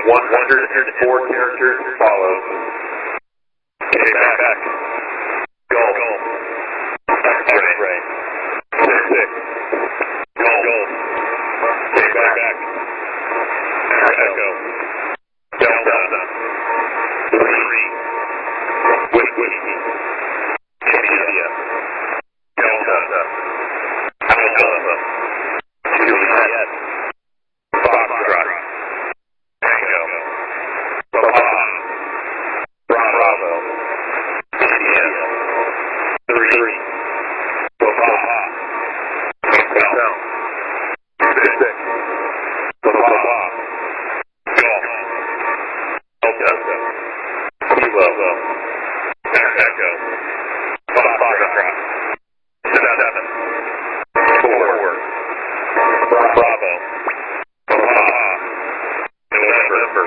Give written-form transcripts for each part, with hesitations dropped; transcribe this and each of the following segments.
104 characters follow. Back. Golf. X-ray. 6. Golf. Back. Echo. Delta. 3. Whiskey. India. Delta. Alpha. Juliet. Foxtrot. Tango. Papa. Bravo. India. 3. Papa. Hotel. 6. Papa. Golf. Delta. Kilo. Echo. Foxtrot. 7. 4. Bravo. Papa. November.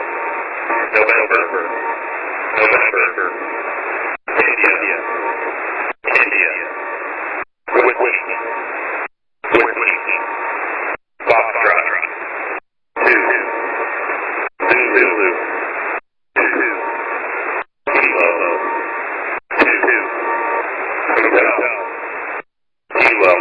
India. Whiskey. Foxtrot. 2. Zulu. 2. Kilo. 2. Hotel. Kilo.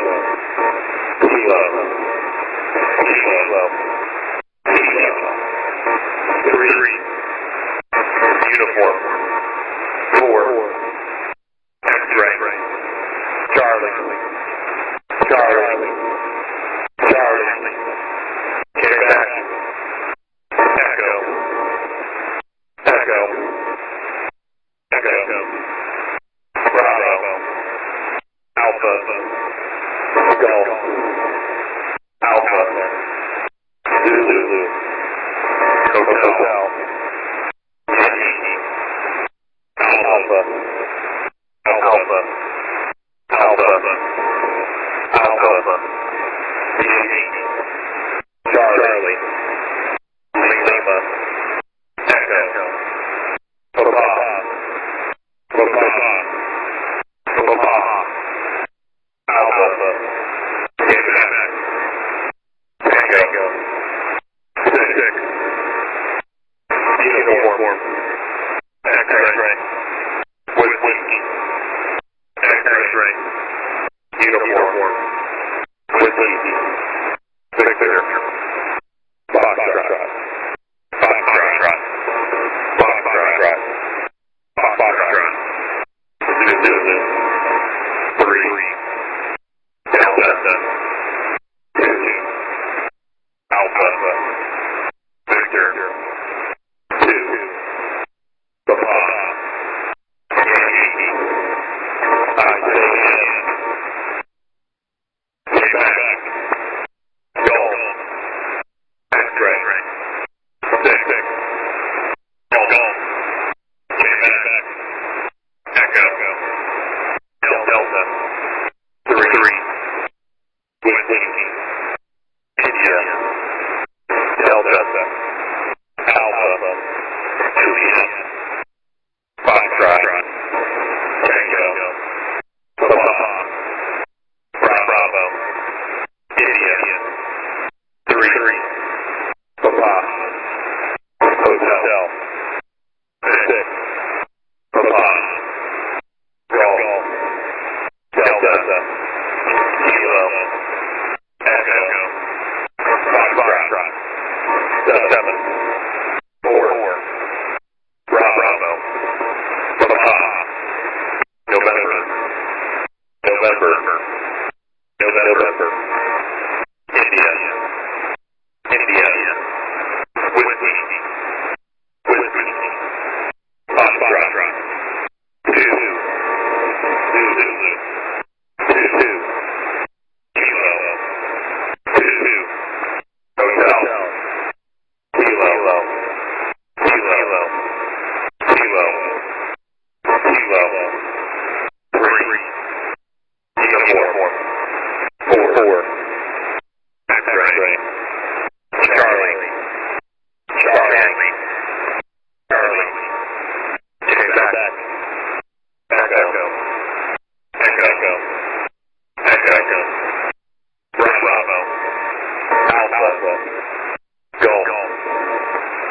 Three. Uniform. 4. X-ray. Charlie. Quebec. Echo. Bravo. Alpha. Golf. Alpha. Zulu. Hotel. Alpha. Charlie. Lima. Echo. Papa. Alpha. Quebec. Tango. 6. Uniform. X-ray. Whiskey. X-ray. Uniform. Whiskey. Victor. Foxtrot. Zulu. 3. Delta. 2. Alpha. Victor. 2. Papa. Yankee. Isaiah. Quebec. Golf. X-ray. 6. Golf. Quebec. Echo. Delta. 3. Whiskey. India. Delta. Alpha. Juliet. Foxtrot. Tango. Papa. Bravo. India. 3. Papa. Hotel. 6. Papa. Golf. Delta. Kilo. Echo. Foxtrot. 7. 4. Bravo. Papa. November. India. Whiskey. Foxtrot. 2. Zulu. 2. Kilo. 2. Hotel. Kilo.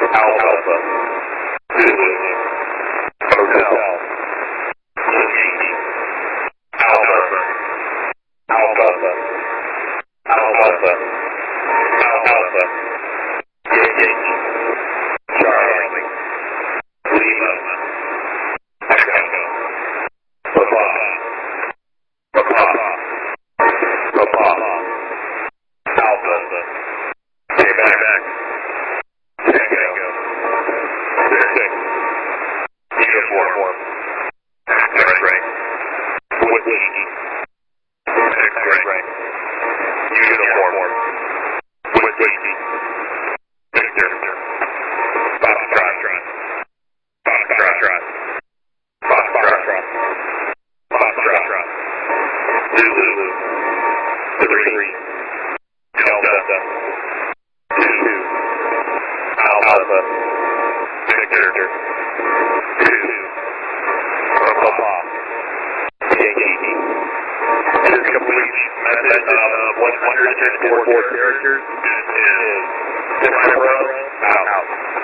Alpha. Zulu. Hotel. Yankee. Alpha. Alpha. Alpha. Alpha. Yankee. Charlie. Lima. Echo. Papa. Papa. Papa. Alpha. Quebec. Tango. 6. Uniform. X-ray. Whiskey. X-ray. Uniform. Whiskey. Victor. Foxtrot. Foxtrot. Foxtrot. Foxtrot. Zulu. 3. Delta. 2. Alpha. Victor. 2. Papa. Yankee. This complete method of 104 characters is Zero out.